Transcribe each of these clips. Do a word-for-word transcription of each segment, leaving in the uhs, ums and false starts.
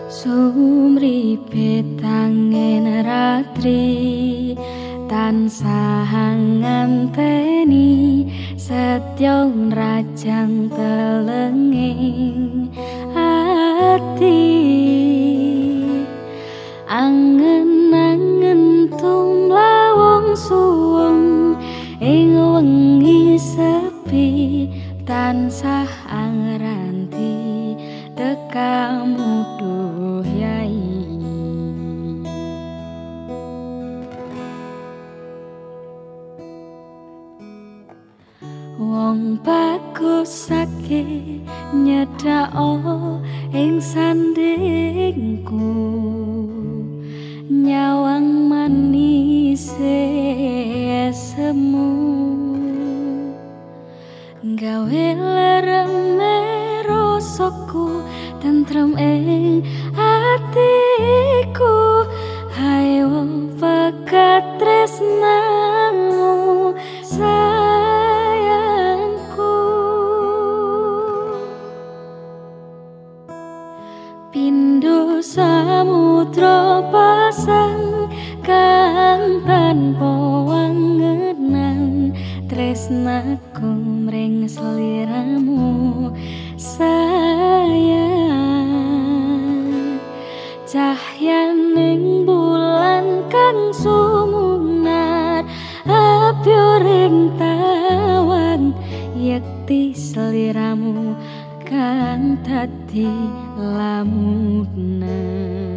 Sumripe tangen ratri tansah nganteni setya rajang telenging ati angen-angen tumlawong suwung ing wengi sepi tansah angranti tekamu duh yai wong bagusake nyedhak ing sandingku nyawang manis semu gawe lereme rasaku tentrem ing atiku hayo pekat tresnamu sayangku pindho samudra pasang kang tanpa wangenan tresnaku mring sliramu sayang cahyaning bulan kang sumunar abyoring tawang yekti sliramu kang dadi lamunan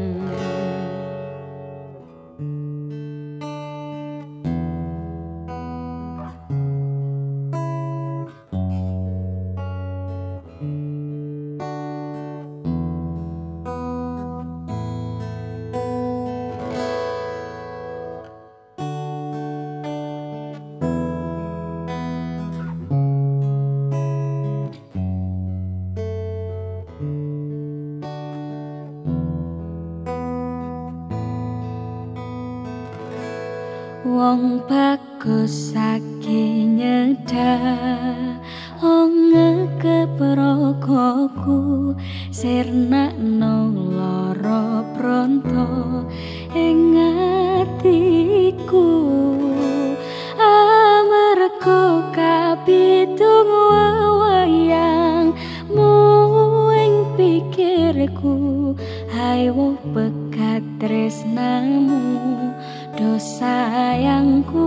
wong bagus saking nyedhak ngekep rogoku sirnakno lara pronto ing atiku amarga kapitung wayangmu ing pikirku hayo pekat tresnamu do sayangku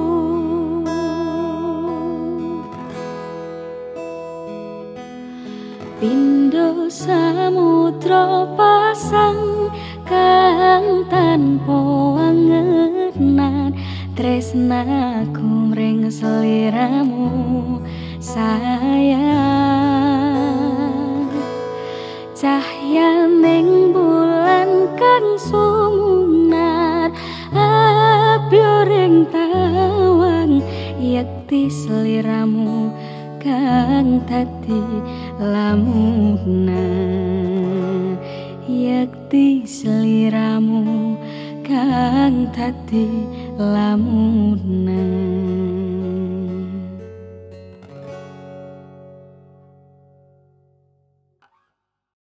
pindho samudra pasang kang tanpa wangenan tresnaku mring sliramu sayang cahyaning bulan kang sumunar abyoring tawang yekti sliramu kang dadi lamunan yekti sliramu kang dadi lamunan